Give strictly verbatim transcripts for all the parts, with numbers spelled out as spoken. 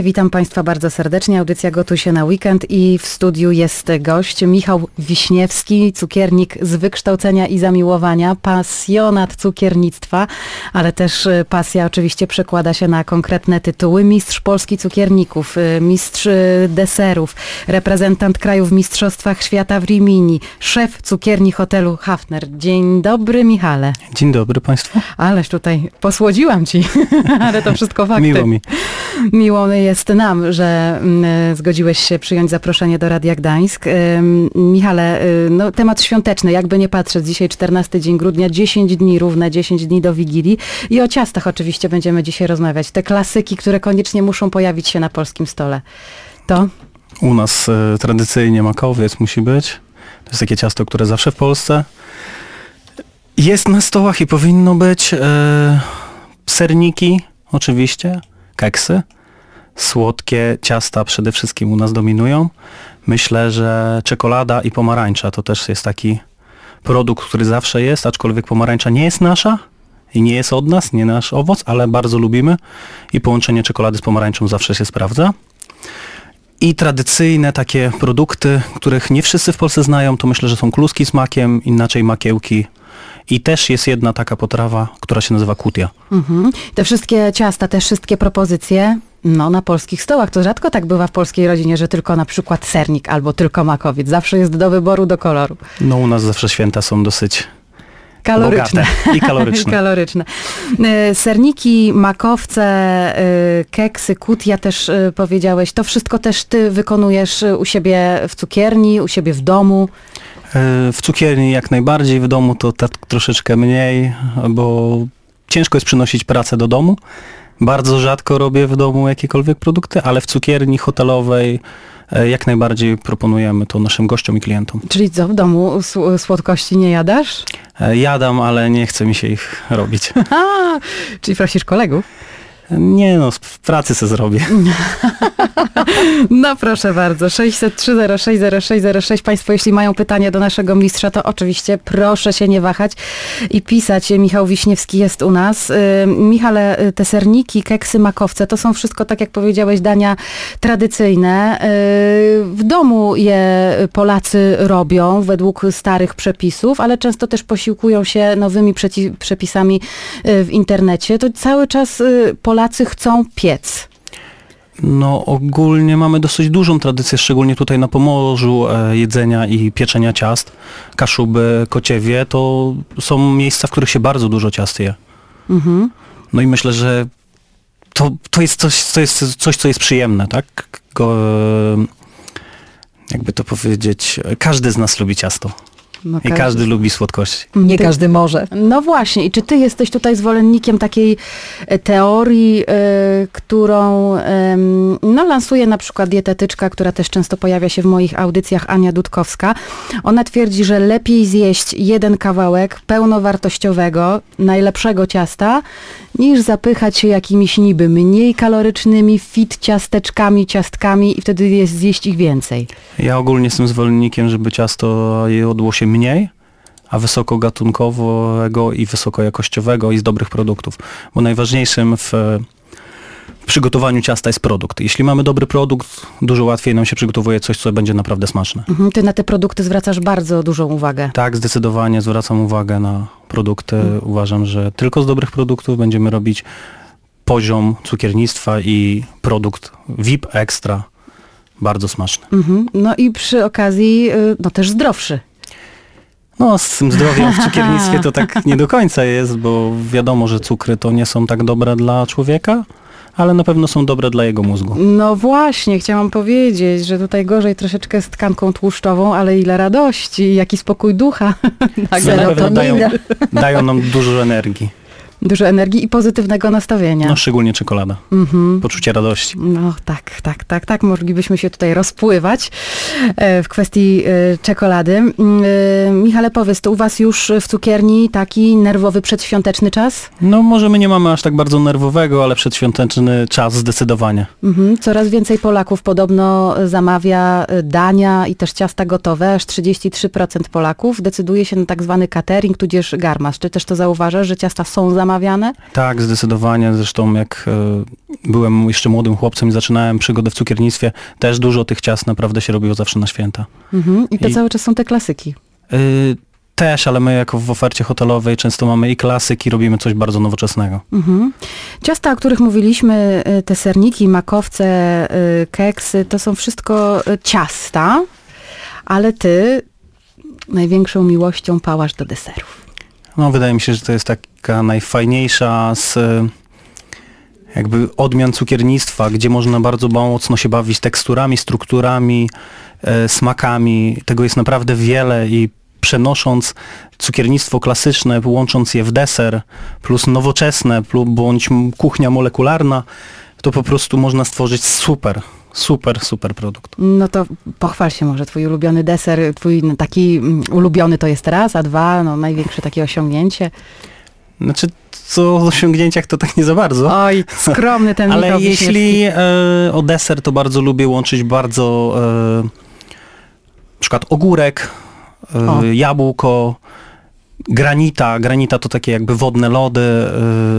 Witam Państwa bardzo serdecznie. Audycja Gotuj się na weekend i w studiu jest gość Michał Wiśniewski, cukiernik z wykształcenia i zamiłowania, pasjonat cukiernictwa, ale też pasja oczywiście przekłada się na konkretne tytuły. Mistrz Polski cukierników, mistrz deserów, reprezentant kraju w Mistrzostwach Świata w Rimini, szef cukierni hotelu Hafner. Dzień dobry, Michale. Dzień dobry Państwu. Ależ tutaj posłodziłam Ci, ale to wszystko fakty. Miło mi. Miło jest nam, że y, zgodziłeś się przyjąć zaproszenie do Radia Gdańsk. Y, Michale, y, no, temat świąteczny, jakby nie patrzeć. Dzisiaj czternasty dzień grudnia, dziesięć dni, równe dziesięć dni do Wigilii. I o ciastach oczywiście będziemy dzisiaj rozmawiać. Te klasyki, które koniecznie muszą pojawić się na polskim stole. To? U nas y, tradycyjnie makowiec musi być. To jest takie ciasto, które zawsze w Polsce jest na stołach i powinno być. Y, serniki oczywiście, keksy. Słodkie ciasta przede wszystkim u nas dominują. Myślę, że czekolada i pomarańcza to też jest taki produkt, który zawsze jest, aczkolwiek pomarańcza nie jest nasza i nie jest od nas, nie nasz owoc, ale bardzo lubimy i połączenie czekolady z pomarańczą zawsze się sprawdza. I tradycyjne takie produkty, których nie wszyscy w Polsce znają, to myślę, że są kluski z makiem, inaczej makiełki. I też jest jedna taka potrawa, która się nazywa kutia. Mhm. Te wszystkie ciasta, te wszystkie propozycje, no na polskich stołach. To rzadko tak bywa w polskiej rodzinie, że tylko na przykład sernik albo tylko makowiec. Zawsze jest do wyboru, do koloru. No u nas zawsze święta są dosyć kaloryczne. Bogate i kaloryczne. kaloryczne. Serniki, makowce, keksy, kutia też powiedziałeś. To wszystko też ty wykonujesz u siebie w cukierni, u siebie w domu? W cukierni jak najbardziej, w domu to tak troszeczkę mniej, bo ciężko jest przynosić pracę do domu. Bardzo rzadko robię w domu jakiekolwiek produkty, ale w cukierni hotelowej jak najbardziej proponujemy to naszym gościom i klientom. Czyli co, w domu słodkości nie jadasz? Jadam, ale nie chce mi się ich robić. Aha, czyli prosisz kolegów? Nie no, w pracy se zrobię. No proszę bardzo, sześćset trzy zero sześć zero sześć zero sześć. Państwo, jeśli mają pytania do naszego mistrza, to oczywiście proszę się nie wahać i pisać. Michał Wiśniewski jest u nas. Michale, te serniki, keksy, makowce, to są wszystko, tak jak powiedziałeś, dania tradycyjne. W domu je Polacy robią według starych przepisów, ale często też posiłkują się nowymi przeci- przepisami w internecie. To cały czas Polacy Polacy chcą piec. No ogólnie mamy dosyć dużą tradycję, szczególnie tutaj na Pomorzu, e, jedzenia i pieczenia ciast. Kaszuby, Kociewie to są miejsca, w których się bardzo dużo ciast je. Mhm. No i myślę, że to, to jest coś, co jest coś, co jest przyjemne, tak? Go, jakby to powiedzieć, każdy z nas lubi ciasto. No I każdy, każdy lubi słodkości. Nie ty, każdy może. No właśnie. I czy ty jesteś tutaj zwolennikiem takiej teorii, y, którą y, no, lansuje na przykład dietetyczka, która też często pojawia się w moich audycjach, Ania Dudkowska. Ona twierdzi, że lepiej zjeść jeden kawałek pełnowartościowego, najlepszego ciasta, niż zapychać się jakimiś niby mniej kalorycznymi, fit ciasteczkami, ciastkami i wtedy jest zjeść ich więcej. Ja ogólnie jestem zwolennikiem, żeby ciasto jadło się mniej, a wysokogatunkowego i wysokojakościowego i z dobrych produktów. Bo najważniejszym w przygotowaniu ciasta jest produkt. Jeśli mamy dobry produkt, dużo łatwiej nam się przygotowuje coś, co będzie naprawdę smaczne. Mhm, ty na te produkty zwracasz bardzo dużą uwagę. Tak, zdecydowanie zwracam uwagę na produkty. Mhm. Uważam, że tylko z dobrych produktów będziemy robić poziom cukiernictwa i produkt V I P Extra bardzo smaczny. Mhm. No i przy okazji, no też zdrowszy. No z tym zdrowiem w cukiernictwie to tak nie do końca jest, bo wiadomo, że cukry to nie są tak dobre dla człowieka, ale na pewno są dobre dla jego mózgu. No właśnie, chciałam powiedzieć, że tutaj gorzej troszeczkę z tkanką tłuszczową, ale ile radości, jaki spokój ducha. Tak, na pewno dają, dają nam dużo energii. Dużo energii i pozytywnego nastawienia. No szczególnie czekolada. Mhm. Poczucie radości. No tak, tak, tak, tak. Moglibyśmy się tutaj rozpływać w kwestii czekolady. Michale, powiedz, to u was już w cukierni taki nerwowy przedświąteczny czas? No może my nie mamy aż tak bardzo nerwowego, ale przedświąteczny czas zdecydowanie. Mhm. Coraz więcej Polaków podobno zamawia dania i też ciasta gotowe. Aż trzydzieści trzy procent Polaków decyduje się na tak zwany catering, tudzież garmasz. Czy też to zauważasz, że ciasta są zamawiane zamawiane? Tak, zdecydowanie. Zresztą jak y, byłem jeszcze młodym chłopcem i zaczynałem przygodę w cukiernictwie, też dużo tych ciast naprawdę się robiło zawsze na święta. Mhm. I to I, cały czas są te klasyki. Y, też, ale my jako w ofercie hotelowej często mamy i klasyki, robimy coś bardzo nowoczesnego. Mhm. Ciasta, o których mówiliśmy, te serniki, makowce, keksy, to są wszystko ciasta, ale ty największą miłością pałasz do deserów. No, wydaje mi się, że to jest taka najfajniejsza z jakby odmian cukiernictwa, gdzie można bardzo mocno się bawić teksturami, strukturami, e, smakami. Tego jest naprawdę wiele i przenosząc cukiernictwo klasyczne, łącząc je w deser, plus nowoczesne, plus, bądź kuchnia molekularna, to po prostu można stworzyć super, super, super produkt. No to pochwal się może, twój ulubiony deser, twój taki ulubiony to jest raz, a dwa, no największe takie osiągnięcie. Znaczy, co o osiągnięciach to tak nie za bardzo. Oj, skromny ten Michał Ale Wiśniewski. jeśli e, o deser, to bardzo lubię łączyć bardzo e, na przykład ogórek, e, jabłko, granita. Granita to takie jakby wodne lody, e,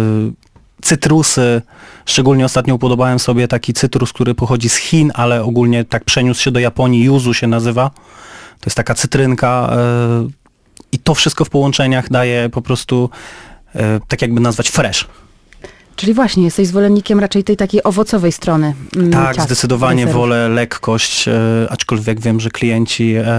cytrusy. Szczególnie ostatnio upodobałem sobie taki cytrus, który pochodzi z Chin, ale ogólnie tak przeniósł się do Japonii. Yuzu się nazywa. To jest taka cytrynka e, i to wszystko w połączeniach daje po prostu e, tak jakby nazwać fresh. Czyli właśnie jesteś zwolennikiem raczej tej takiej owocowej strony. Mm, tak, ciast, zdecydowanie deserów. wolę lekkość, e, aczkolwiek wiem, że klienci e,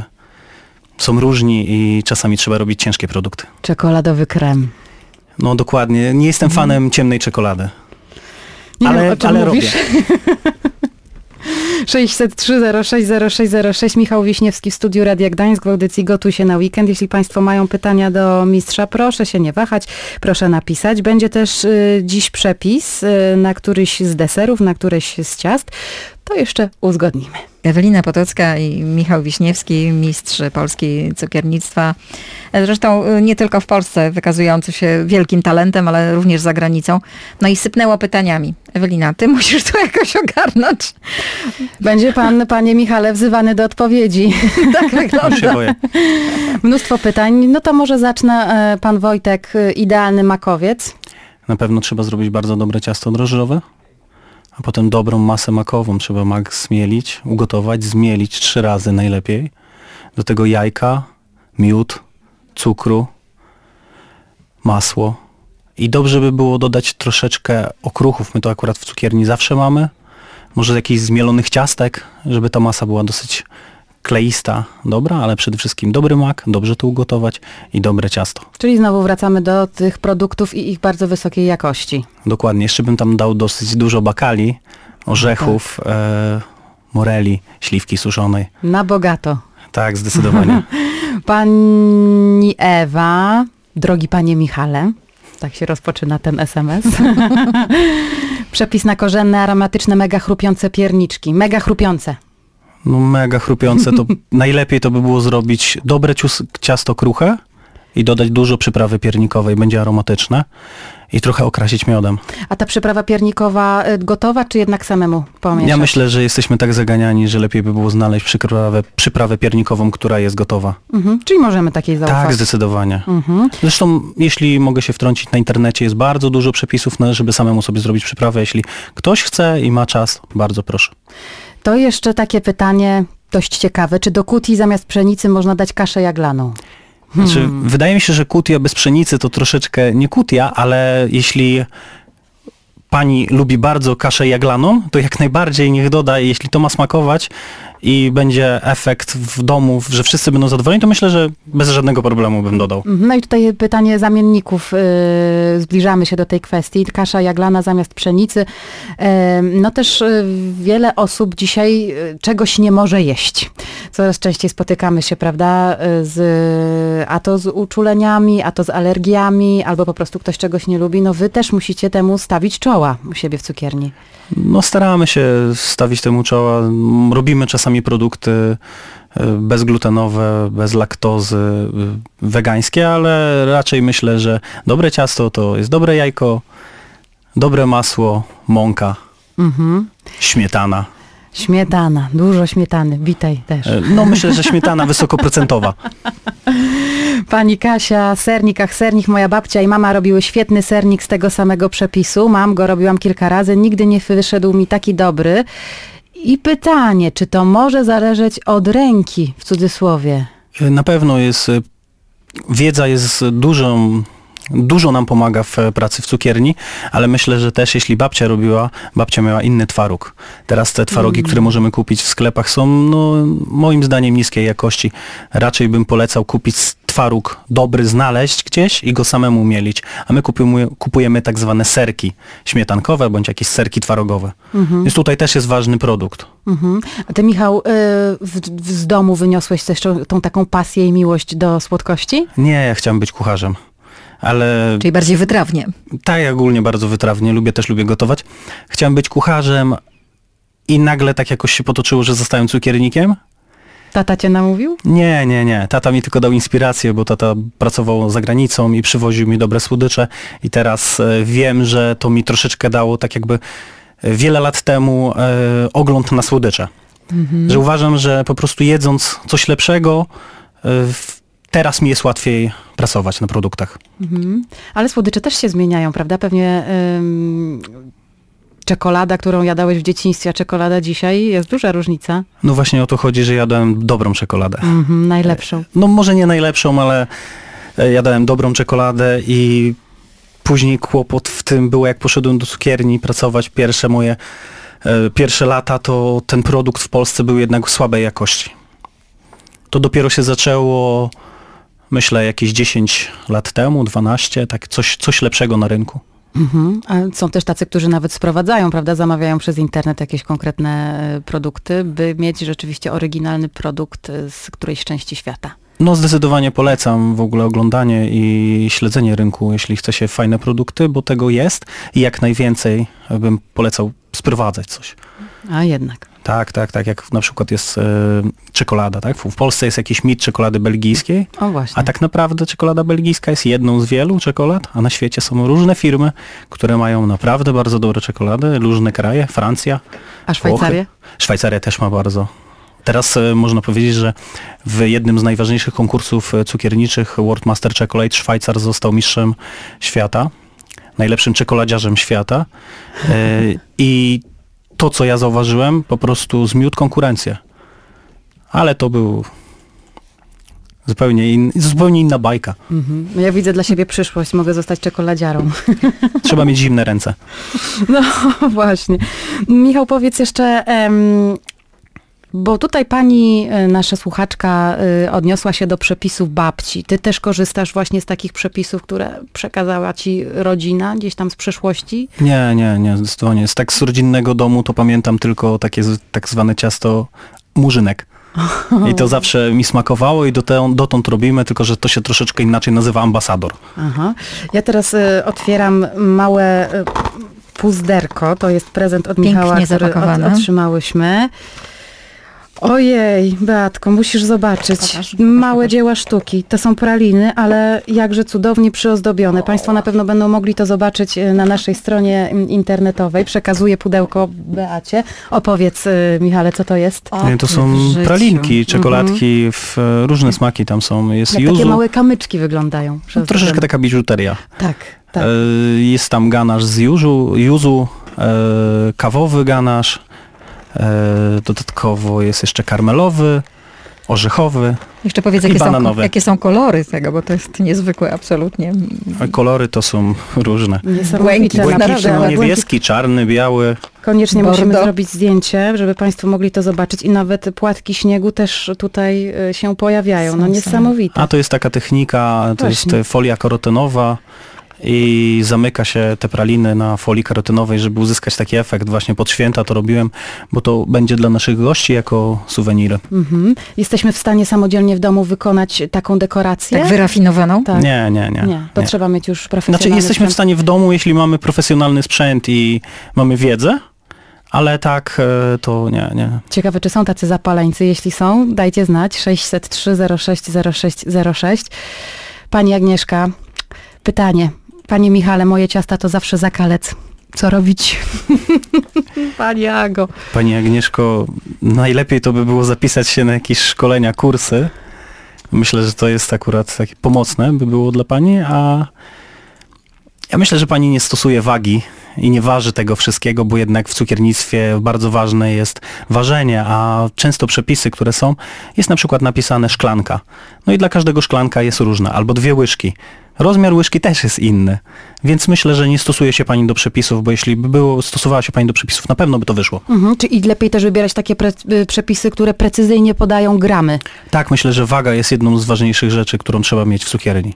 są różni i czasami trzeba robić ciężkie produkty. Czekoladowy krem. No dokładnie, nie jestem Mhm. fanem ciemnej czekolady. Nie ale wiem, o czym ale mówisz. robię. sześćset trzy zero sześć zero sześć zero sześć Michał Wiśniewski w studiu Radia Gdańsk w audycji Gotuj się na weekend. Jeśli państwo mają pytania do mistrza, proszę się nie wahać, proszę napisać. Będzie też y, dziś przepis y, na któryś z deserów, na któryś z ciast. To jeszcze uzgodnimy. Ewelina Potocka i Michał Wiśniewski, mistrz polski cukiernictwa. Zresztą nie tylko w Polsce wykazujący się wielkim talentem, ale również za granicą. No i sypnęło pytaniami. Ewelina, ty musisz to jakoś ogarnąć. Będzie pan, panie Michale, wzywany do odpowiedzi. Tak Już się wygląda. boję. Mnóstwo pytań. No to może zacznę. e, Pan Wojtek, e, idealny makowiec. Na pewno trzeba zrobić bardzo dobre ciasto drożdżowe, a potem dobrą masę makową trzeba mak zmielić, ugotować, zmielić trzy razy najlepiej. Do tego jajka, miód, cukru, masło. I dobrze by było dodać troszeczkę okruchów. My to akurat w cukierni zawsze mamy. Może jakichś zmielonych ciastek, żeby ta masa była dosyć kleista, dobra, ale przede wszystkim dobry mak, dobrze to ugotować i dobre ciasto. Czyli znowu wracamy do tych produktów i ich bardzo wysokiej jakości. Dokładnie. Jeszcze bym tam dał dosyć dużo bakali, orzechów, e, moreli, śliwki suszonej. Na bogato. Tak, zdecydowanie. Pani Ewa, drogi panie Michale, tak się rozpoczyna ten es em es. Przepis na korzenne, aromatyczne, mega chrupiące pierniczki. Mega chrupiące. No mega chrupiące. To najlepiej to by było zrobić dobre cius- ciasto kruche i dodać dużo przyprawy piernikowej, będzie aromatyczne i trochę okrasić miodem. A ta przyprawa piernikowa y, gotowa, czy jednak samemu pomieszać? Ja myślę, że jesteśmy tak zaganiani, że lepiej by było znaleźć przyprawę, przyprawę piernikową, która jest gotowa. Mhm. Czyli możemy takiej zaufać. Tak, zdecydowanie. Mhm. Zresztą, jeśli mogę się wtrącić, na internecie jest bardzo dużo przepisów, na, żeby samemu sobie zrobić przyprawę. Jeśli ktoś chce i ma czas, bardzo proszę. To jeszcze takie pytanie dość ciekawe. Czy do kuti zamiast pszenicy można dać kaszę jaglaną? Znaczy, Hmm. wydaje mi się, że kutia bez pszenicy to troszeczkę nie kutia, ale jeśli pani lubi bardzo kaszę jaglaną, to jak najbardziej niech doda, jeśli to ma smakować i będzie efekt w domu, że wszyscy będą zadowoleni, to myślę, że bez żadnego problemu bym dodał. No i tutaj pytanie zamienników. Yy, zbliżamy się do tej kwestii. Kasza jaglana zamiast pszenicy. Yy, no też yy, wiele osób dzisiaj yy, czegoś nie może jeść. Coraz częściej spotykamy się, prawda, yy, z, a to z uczuleniami, a to z alergiami, albo po prostu ktoś czegoś nie lubi. No wy też musicie temu stawić czoła u siebie w cukierni. No staramy się stawić temu czoła. Robimy czasami produkty y, bezglutenowe, bez laktozy, y, wegańskie, ale raczej myślę, że dobre ciasto to jest dobre jajko, dobre masło, mąka, Mhm. śmietana. Śmietana, dużo śmietany, bitej też. Y, No myślę, że śmietana wysokoprocentowa. Pani Kasia, sernik, ach sernik, moja babcia i mama robiły świetny sernik z tego samego przepisu. Mam go, robiłam kilka razy, nigdy nie wyszedł mi taki dobry. I pytanie, czy to może zależeć od ręki, w cudzysłowie? Na pewno jest, wiedza jest dużą, dużo nam pomaga w pracy w cukierni, ale myślę, że też jeśli babcia robiła, babcia miała inny twaróg. Teraz te twarogi, mm. które możemy kupić w sklepach są, no, moim zdaniem niskiej jakości. Raczej bym polecał kupić twaróg dobry, znaleźć gdzieś i go samemu mielić. A my kupujemy, kupujemy tak zwane serki śmietankowe, bądź jakieś serki twarogowe. Mm-hmm. Więc tutaj też jest ważny produkt. Mm-hmm. A ty, Michał, w, w, z domu wyniosłeś też tą taką pasję i miłość do słodkości? Nie, ja chciałem być kucharzem. Ale czyli bardziej wytrawnie. Tak, ja ogólnie bardzo wytrawnie, lubię też lubię gotować. Chciałem być kucharzem i nagle tak jakoś się potoczyło, że zostałem cukiernikiem. Tata cię namówił? Nie, nie, nie. Tata mi tylko dał inspirację, bo tata pracował za granicą i przywoził mi dobre słodycze i teraz e, wiem, że to mi troszeczkę dało tak jakby wiele lat temu e, ogląd na słodycze. Mhm. Że uważam, że po prostu jedząc coś lepszego e, w teraz mi jest łatwiej pracować na produktach. Mhm. Ale słodycze też się zmieniają, prawda? Pewnie ym, czekolada, którą jadałeś w dzieciństwie, a czekolada dzisiaj, jest duża różnica. No właśnie o to chodzi, że jadałem dobrą czekoladę. Mhm, najlepszą. No może nie najlepszą, ale jadałem dobrą czekoladę i później kłopot w tym było, jak poszedłem do cukierni pracować pierwsze moje, e, pierwsze lata, to ten produkt w Polsce był jednak słabej jakości. To dopiero się zaczęło, myślę, jakieś dziesięć lat temu, dwanaście, tak coś, coś lepszego na rynku. Mhm. A są też tacy, którzy nawet sprowadzają, prawda, zamawiają przez internet jakieś konkretne produkty, by mieć rzeczywiście oryginalny produkt z którejś części świata. No zdecydowanie polecam w ogóle oglądanie i śledzenie rynku, jeśli chce się fajne produkty, bo tego jest i jak najwięcej bym polecał sprowadzać coś. A jednak. Tak, tak, tak, jak na przykład jest e, czekolada, tak? W Polsce jest jakiś mit czekolady belgijskiej, o właśnie. A tak naprawdę czekolada belgijska jest jedną z wielu czekolad, a na świecie są różne firmy, które mają naprawdę bardzo dobre czekolady, różne kraje, Francja, a Szwajcaria? Włochy. Szwajcaria też ma bardzo. Teraz e, można powiedzieć, że w jednym z najważniejszych konkursów cukierniczych World Master Chocolate Szwajcar został mistrzem świata, najlepszym czekoladziarzem świata e, i to, co ja zauważyłem, po prostu zmiótł konkurencję. Ale to był zupełnie, in, zupełnie inna bajka. Mhm. Ja widzę dla siebie przyszłość, mogę zostać czekoladziarą. Trzeba mieć zimne ręce. No właśnie. Michał, powiedz jeszcze, em, bo tutaj pani, nasza słuchaczka, y, odniosła się do przepisów babci. Ty też korzystasz właśnie z takich przepisów, które przekazała ci rodzina gdzieś tam z przeszłości? Nie, nie, nie, zdecydowanie. Z tak z rodzinnego domu to pamiętam tylko takie tak zwane ciasto murzynek. I to zawsze mi smakowało i dotąd, dotąd robimy, tylko że to się troszeczkę inaczej nazywa ambasador. Aha. Ja teraz y, otwieram małe y, puzderko. To jest prezent od pięknie Michała, który od, otrzymałyśmy. Ojej, Beatko, musisz zobaczyć. Pokaż, Małe pokaż. dzieła sztuki. To są praliny, ale jakże cudownie przyozdobione. Państwo na pewno będą mogli to zobaczyć na naszej stronie internetowej. Przekazuję pudełko Beacie. Opowiedz, Michale, co to jest? O, to są pralinki, czekoladki, mhm. w różne smaki tam są. Jest Jak juzu. takie małe kamyczki wyglądają. No, troszeczkę taka biżuteria. Tak, tak. Jest tam ganasz z juzu, juzu kawowy ganasz. Dodatkowo jest jeszcze karmelowy, orzechowy. Jeszcze powiedz, jakie są, jakie są kolory tego, bo to jest niezwykłe absolutnie. Kolory to są różne. Błękit, niebieski, czarny, biały. Koniecznie Bordo. Musimy zrobić zdjęcie, żeby Państwo mogli to zobaczyć i nawet płatki śniegu też tutaj się pojawiają. No niesamowite. A to jest taka technika, to Właśnie. jest folia karotenowa. I zamyka się te praliny na folii karotenowej, żeby uzyskać taki efekt. Właśnie pod święta to robiłem, bo to będzie dla naszych gości jako suweniry. Mhm. Jesteśmy w stanie samodzielnie w domu wykonać taką dekorację? Tak wyrafinowaną? Tak. Nie, nie, nie. nie. To nie. trzeba mieć już profesjonalny Znaczy jesteśmy sprzęt. w stanie w domu, jeśli mamy profesjonalny sprzęt i mamy wiedzę, ale tak to nie, nie. Ciekawe, czy są tacy zapaleńcy? Jeśli są, dajcie znać. sześćset trzy zero sześć zero sześć zero sześć. Pani Agnieszka, pytanie. Panie Michale, moje ciasta to zawsze zakalec. Co robić? Pani Ago. Pani Agnieszko, najlepiej to by było zapisać się na jakieś szkolenia, kursy Myślę, że to jest akurat takie pomocne by było dla pani, a ja myślę, że pani nie stosuje wagi i nie waży tego wszystkiego, bo jednak w cukiernictwie bardzo ważne jest ważenie, a często przepisy, które są, jest na przykład napisane szklanka. No i dla każdego szklanka jest różna, albo dwie łyżki. Rozmiar łyżki też jest inny, więc myślę, że nie stosuje się pani do przepisów, bo jeśli by było, stosowała się pani do przepisów, na pewno by to wyszło. Mhm. Czyli lepiej też wybierać takie pre- y, przepisy, które precyzyjnie podają gramy. Tak, myślę, że waga jest jedną z ważniejszych rzeczy, którą trzeba mieć w cukierni.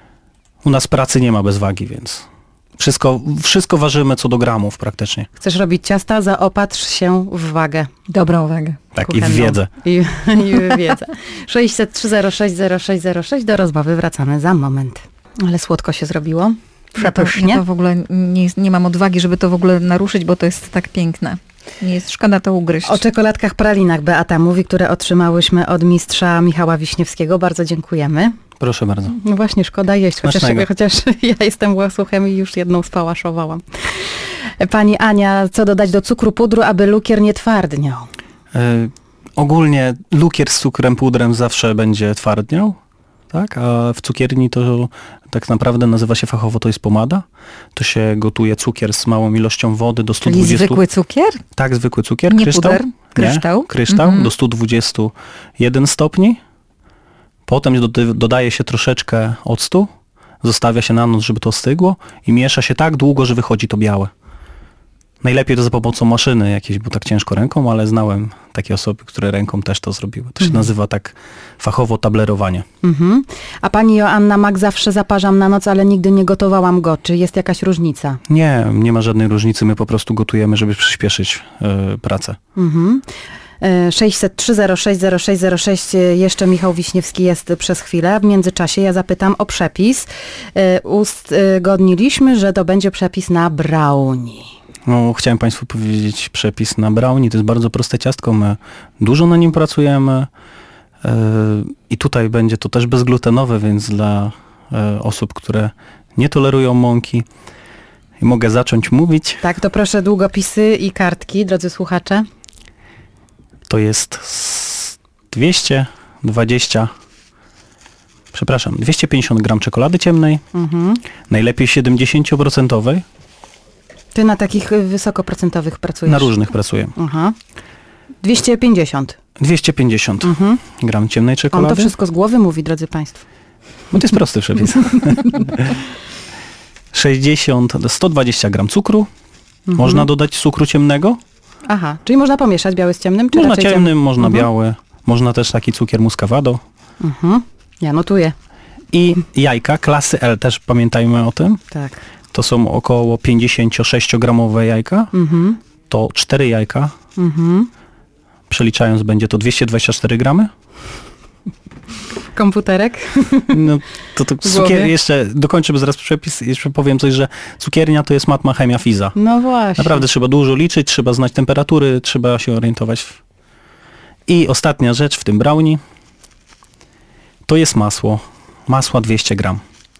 U nas pracy nie ma bez wagi, więc wszystko, wszystko ważymy co do gramów praktycznie. Chcesz robić ciasta, zaopatrz się w wagę. Dobrą uwagę. Tak, Kuchenną. i w wiedzę. I, i w wiedzę. sześćset trzy zero sześć zero sześć zero sześć. Do rozmowy wracamy za moment. Ale słodko się zrobiło. Przepysznie. Ja to w ogóle nie, nie mam odwagi, żeby to w ogóle naruszyć, bo to jest tak piękne. Nie jest szkoda to ugryźć. O czekoladkach pralinach Beata mówi, które otrzymałyśmy od mistrza Michała Wiśniewskiego. Bardzo dziękujemy. Proszę bardzo. No właśnie, szkoda jeść, chociaż, Smacznego. chociaż ja jestem łasuchem i już jedną spałaszowałam. Pani Ania, co dodać do cukru pudru, aby lukier nie twardniał? Y, ogólnie lukier z cukrem pudrem zawsze będzie twardniał, tak? A w cukierni to tak naprawdę nazywa się fachowo, to jest pomada. To się gotuje cukier z małą ilością wody do stu Czyli dwudziestu. zwykły cukier? Tak, zwykły cukier, Nie kryształ. puder? Kryształ? Nie, kryształ Mhm. do stu dwudziestu jeden stopni. Potem do, dodaje się troszeczkę octu, zostawia się na noc, żeby to ostygło i miesza się tak długo, że wychodzi to białe. Najlepiej to za pomocą maszyny jakiejś, bo tak ciężko ręką, ale znałem takie osoby, które ręką też to zrobiły. To się Mhm. nazywa tak fachowo tablerowanie. Mhm. A pani Joanna Mak, zawsze zaparzam na noc, ale nigdy nie gotowałam go. Czy jest jakaś różnica? Nie, nie ma żadnej różnicy, my po prostu gotujemy, żeby przyspieszyć y, pracę. Mhm. E, sześćset trzy zero sześć zero sześć zero sześć. e, Jeszcze Michał Wiśniewski jest przez chwilę. W międzyczasie ja zapytam o przepis. E, Uzgodniliśmy, że to będzie przepis na brownie. No, chciałem Państwu powiedzieć przepis na brownie. To jest bardzo proste ciastko. My dużo na nim pracujemy yy, i tutaj będzie to też bezglutenowe, więc dla yy, osób, które nie tolerują mąki. I mogę zacząć mówić. Tak, to proszę długopisy i kartki, drodzy słuchacze. To jest s- dwieście dwadzieścia, przepraszam, dwieście pięćdziesiąt gram czekolady ciemnej, Mhm. najlepiej siedemdziesiąt procent. Ty na takich y, wysokoprocentowych pracujesz? Na różnych pracuję. Aha. dwieście pięćdziesiąt. dwieście pięćdziesiąt Mhm. gram ciemnej On czekolady. to wszystko z głowy mówi, drodzy Państwo. Bo to jest prosty przepis. sześćdziesiąt, sto dwadzieścia gram cukru. Mhm. Można dodać cukru ciemnego. Aha, czyli można pomieszać biały z ciemnym? Czy Można raczej ciemnym, ciemny? można Mhm. biały. Można też taki cukier muscovado. Mhm. Ja notuję. I jajka klasy L, też pamiętajmy o tym. Tak. To są około pięćdziesięciosześciogramowe jajka. Mhm. To cztery jajka. Mhm. Przeliczając będzie to dwieście dwadzieścia cztery gramy. Komputerek? No, to, to W głowie? cukier, jeszcze dokończę zaraz przepis, jeszcze powiem coś, że cukiernia to jest matma, chemia, fiza. No właśnie. Naprawdę trzeba dużo liczyć, trzeba znać temperatury, trzeba się orientować. W... I ostatnia rzecz w tym brownie to jest masło. Masła dwieście gram.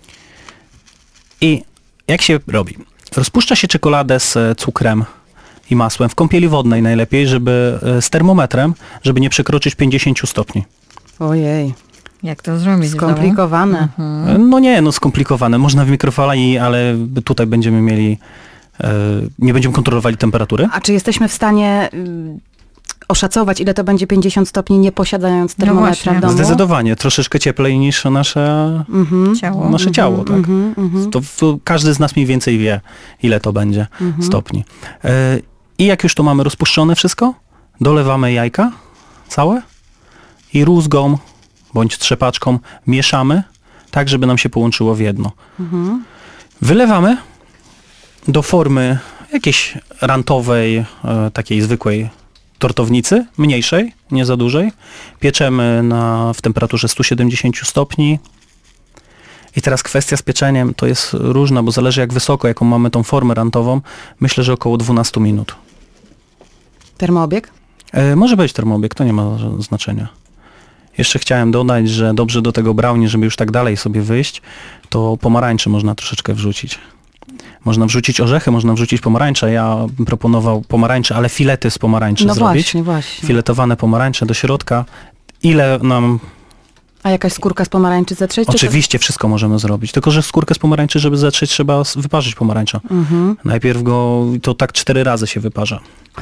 I jak się robi? Rozpuszcza się czekoladę z cukrem i masłem w kąpieli wodnej najlepiej, żeby z termometrem, żeby nie przekroczyć pięćdziesiąt stopni. Ojej, Jak to zrobić? w domu? skomplikowane. Mhm. No nie, no skomplikowane. Można w mikrofali, ale tutaj będziemy mieli, e, nie będziemy kontrolowali temperatury. A czy jesteśmy w stanie y, oszacować, ile to będzie pięćdziesiąt stopni, nie posiadając termometra właśnie. w domu? Zdecydowanie, troszeczkę cieplej niż nasze, Mhm. Ciało. nasze ciało. Tak? Mhm, mhm. To, to każdy z nas mniej więcej wie, ile to będzie Mhm. stopni. E, I jak już to mamy rozpuszczone wszystko, dolewamy jajka całe i rózgą bądź trzepaczką mieszamy, tak żeby nam się połączyło w jedno. Mhm. Wylewamy do formy jakiejś rantowej, e, takiej zwykłej tortownicy, mniejszej, nie za dużej. Pieczemy na, w temperaturze stu siedemdziesięciu stopni. I teraz kwestia z pieczeniem to jest różna, bo zależy jak wysoko, jaką mamy tą formę rantową. Myślę, że około dwanaście minut. Termoobieg? E, może być termoobieg, to nie ma znaczenia. Jeszcze chciałem dodać, że dobrze do tego brownie, żeby już tak dalej sobie wyjść, to pomarańcze można troszeczkę wrzucić. Można wrzucić orzechy, można wrzucić pomarańcze. Ja bym proponował pomarańcze, ale filety z pomarańczy No zrobić. właśnie, właśnie. Filetowane pomarańcze do środka. Ile nam A jakaś skórka z pomarańczy zetrzeć? czy to- Oczywiście wszystko możemy zrobić, tylko że skórkę z pomarańczy, żeby zetrzeć, trzeba s- wyparzyć pomarańcza. Mhm. Najpierw go, to tak cztery razy się wyparza.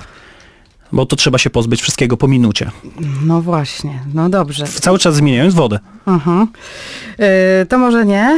Bo to trzeba się pozbyć wszystkiego po minucie. No właśnie, no dobrze. Cały czas zmieniając wodę. Mhm. Y, to może nie.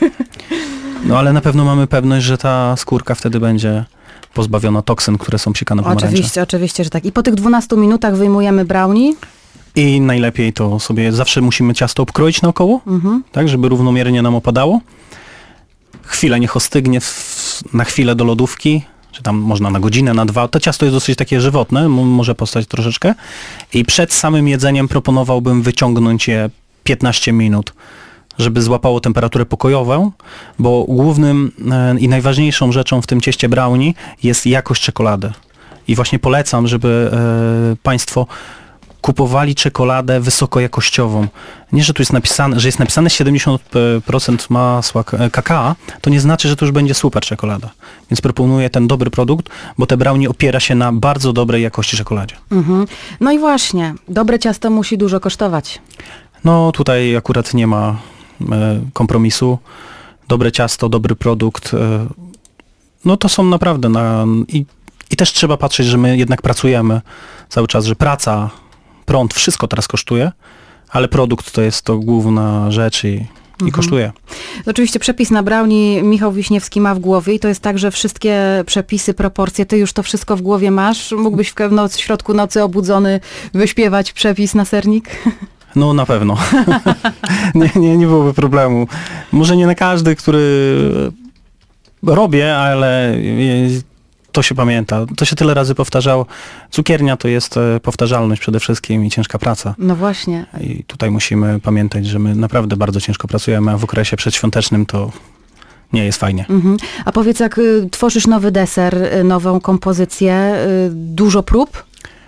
No ale na pewno mamy pewność, że ta skórka wtedy będzie pozbawiona toksyn, które są psikane pomarańcze. Oczywiście, oczywiście, że tak. I po tych dwunastu minutach wyjmujemy brownie. I najlepiej to sobie, zawsze musimy ciasto obkroić naokoło, Mhm. tak, żeby równomiernie nam opadało. Chwilę niech ostygnie, w, na chwilę do lodówki, czy tam można na godzinę, na dwa. To ciasto jest dosyć takie żywotne, m- może postać troszeczkę. I przed samym jedzeniem proponowałbym wyciągnąć je piętnaście minut, żeby złapało temperaturę pokojową, bo głównym e, i najważniejszą rzeczą w tym cieście brownie jest jakość czekolady. I właśnie polecam, żeby e, Państwo kupowali czekoladę wysokojakościową. Nie, że tu jest napisane, że jest napisane siedemdziesiąt procent masła k- kakao, to nie znaczy, że to już będzie super czekolada. Więc proponuję ten dobry produkt, bo te brownie opiera się na bardzo dobrej jakości czekoladzie. Mhm. No i właśnie, dobre ciasto musi dużo kosztować. No tutaj akurat nie ma e, kompromisu. Dobre ciasto, dobry produkt. E, no to są naprawdę na... I, I też trzeba patrzeć, że my jednak pracujemy cały czas, że praca, prąd, wszystko teraz kosztuje, ale produkt to jest to główna rzecz i, i Mhm. kosztuje. Oczywiście przepis na brownie Michał Wiśniewski ma w głowie i to jest tak, że wszystkie przepisy, proporcje, ty już to wszystko w głowie masz. Mógłbyś w noc, w środku nocy obudzony wyśpiewać przepis na sernik? No na pewno. nie, nie, nie byłoby problemu. Może nie na każdy, który robię, ale to się pamięta. To się tyle razy powtarzało. Cukiernia to jest e, powtarzalność przede wszystkim i ciężka praca. No właśnie. I tutaj musimy pamiętać, że my naprawdę bardzo ciężko pracujemy, a w okresie przedświątecznym to nie jest fajnie. Mhm. A powiedz, jak y, tworzysz nowy deser, y, nową kompozycję, y, dużo prób?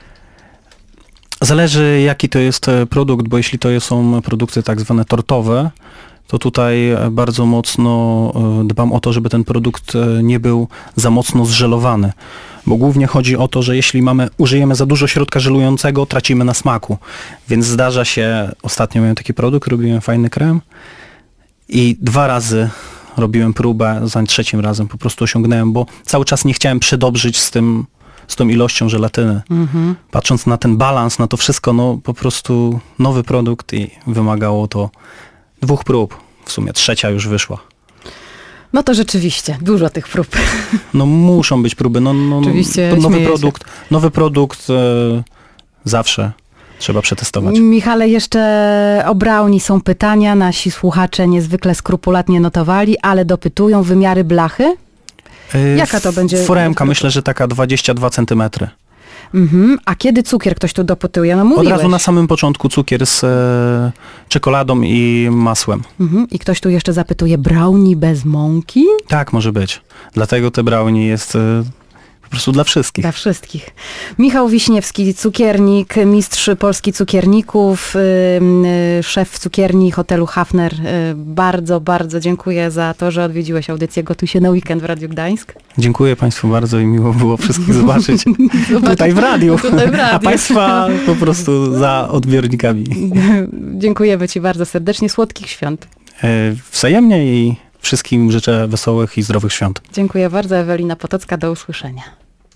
Zależy jaki to jest e, produkt, bo jeśli to są produkty tak zwane tortowe, to tutaj e, bardzo mocno e, dbam o to, żeby ten produkt e, nie był za mocno zżelowany. Bo głównie chodzi o to, że jeśli mamy, użyjemy za dużo środka żelującego, tracimy na smaku. Więc zdarza się, ostatnio miałem taki produkt, robiłem fajny krem i dwa razy robiłem próbę, za trzecim razem po prostu osiągnąłem, bo cały czas nie chciałem przedobrzyć z tym, z tą ilością żelatyny. Mhm. Patrząc na ten balans, na to wszystko, no po prostu nowy produkt i wymagało to dwóch prób. W sumie trzecia już wyszła. No to rzeczywiście, dużo tych prób. No muszą być próby. No, no, Oczywiście to nowy śmieję się. produkt, nowy produkt e, zawsze trzeba przetestować. Michale, jeszcze o brownie są pytania. Nasi słuchacze niezwykle skrupulatnie notowali, ale dopytują wymiary blachy. E, Jaka to będzie- Foremka, myślę, że taka dwadzieścia dwa centymetry. Mhm. A kiedy cukier ktoś tu dopytuje? No Od mówiłeś. razu na samym początku cukier z e, czekoladą i masłem. Mhm. I ktoś tu jeszcze zapytuje, brownie bez mąki? Tak może być. Dlatego te brownie jest e, po prostu dla wszystkich. Dla wszystkich. Michał Wiśniewski, cukiernik, mistrz Polski cukierników, ym, y, szef cukierni hotelu Hafner. Y, bardzo, bardzo dziękuję za to, że odwiedziłeś audycję Gotuj się na weekend w Radiu Gdańsk. Dziękuję Państwu bardzo i miło było wszystkich zobaczyć tutaj w radiu, Tutaj w radiu. a Państwa po prostu za odbiornikami. Dziękujemy Ci bardzo serdecznie. Słodkich świąt. E, Wzajemnie i wszystkim życzę wesołych i zdrowych świąt. Dziękuję bardzo. Ewelina Potocka. Do usłyszenia.